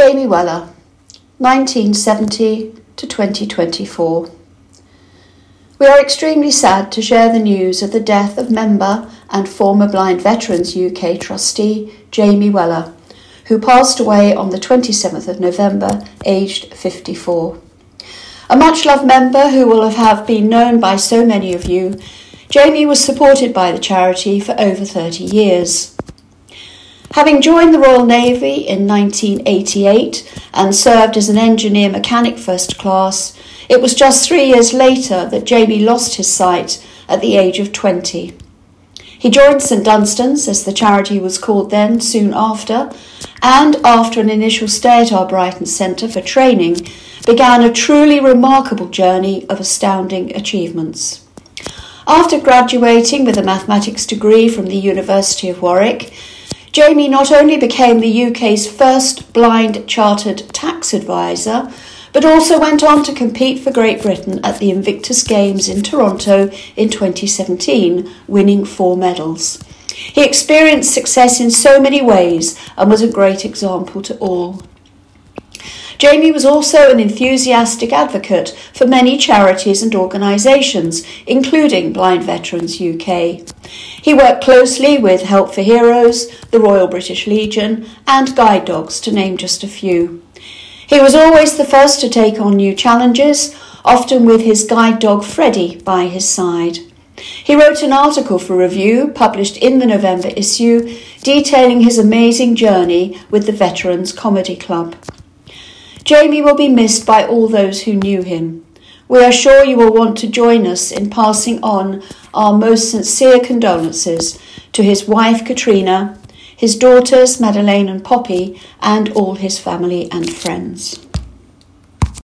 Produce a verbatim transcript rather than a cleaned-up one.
Jamie Weller, nineteen seventy to twenty twenty-four. We are extremely sad to share the news of the death of member and former Blind Veterans U K trustee Jamie Weller, who passed away on the twenty-seventh of November, aged fifty-four. A much-loved member who will have been known by so many of you, Jamie was supported by the charity for over thirty years. Having joined the Royal Navy in nineteen eighty-eight and served as an engineer mechanic first class, it was just three years later that Jamie lost his sight at the age of twenty. He joined St Dunstan's, as the charity was called then, soon after, and after an initial stay at our Brighton Centre for training, began a truly remarkable journey of astounding achievements. After graduating with a mathematics degree from the University of Warwick, Jamie not only became the U K's first blind chartered tax advisor, but also went on to compete for Great Britain at the Invictus Games in Toronto in twenty seventeen, winning four medals. He experienced success in so many ways and was a great example to all. Jamie was also an enthusiastic advocate for many charities and organisations, including Blind Veterans U K. He worked closely with Help for Heroes, the Royal British Legion, and Guide Dogs, to name just a few. He was always the first to take on new challenges, often with his guide dog Freddie by his side. He wrote an article for review, published in the November issue, detailing his amazing journey with the Veterans Comedy Club. Jamie will be missed by all those who knew him. We are sure you will want to join us in passing on our most sincere condolences to his wife Katrina, his daughters Madeleine and Poppy, and all his family and friends.